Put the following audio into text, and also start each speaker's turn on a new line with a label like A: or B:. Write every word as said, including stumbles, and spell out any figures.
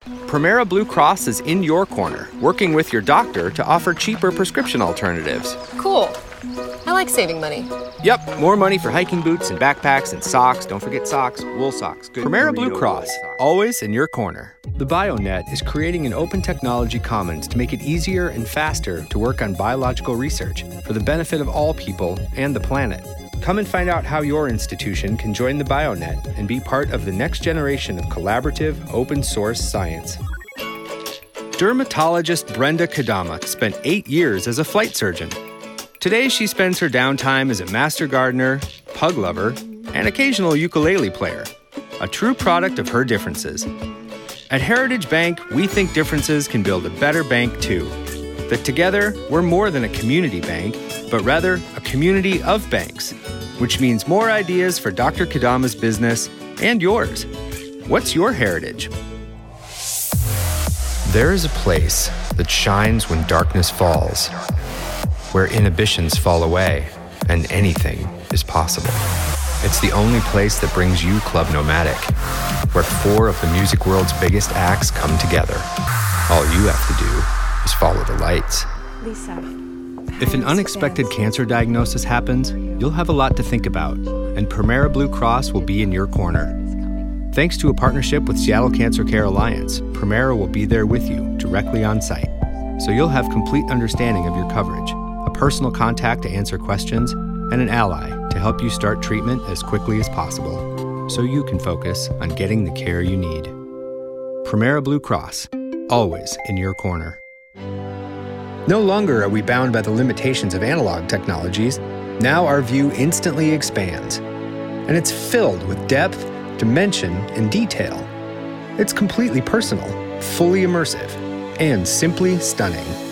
A: Premera Blue Cross is in your corner, working with your doctor to offer cheaper prescription alternatives.
B: Cool. I like saving money.
A: Yep, more money for hiking boots and backpacks and socks. Don't forget socks, wool socks. Good Premera Blue Cross, always in your corner. The BioNet is creating an open technology commons to make it easier and faster to work on biological research for the benefit of all people and the planet. Come and find out how your institution can join the BioNet and be part of the next generation of collaborative, open-source science. Dermatologist Brenda Kadama spent eight years as a flight surgeon. Today, she spends her downtime as a master gardener, pug lover, and occasional ukulele player, a true product of her differences. At Heritage Bank, we think differences can build a better bank too. That together, we're more than a community bank, but rather a community of banks, which means more ideas for Doctor Kadama's business and yours. What's your heritage? There is a place that shines when darkness falls, where inhibitions fall away and anything is possible. It's the only place that brings you Club Nomadic, where four of the music world's biggest acts come together. All you have to do is follow the lights.
C: Lisa.
A: If an unexpected cancer diagnosis happens, you'll have a lot to think about, and Premera Blue Cross will be in your corner. Thanks to a partnership with Seattle Cancer Care Alliance, Premera will be there with you, directly on site, so you'll have complete understanding of your coverage, a personal contact to answer questions, and an ally to help you start treatment as quickly as possible, so you can focus on getting the care you need. Premera Blue Cross, always in your corner. No longer are we bound by the limitations of analog technologies. Now our view instantly expands, and it's filled with depth, dimension, and detail. It's completely personal, fully immersive, and simply stunning.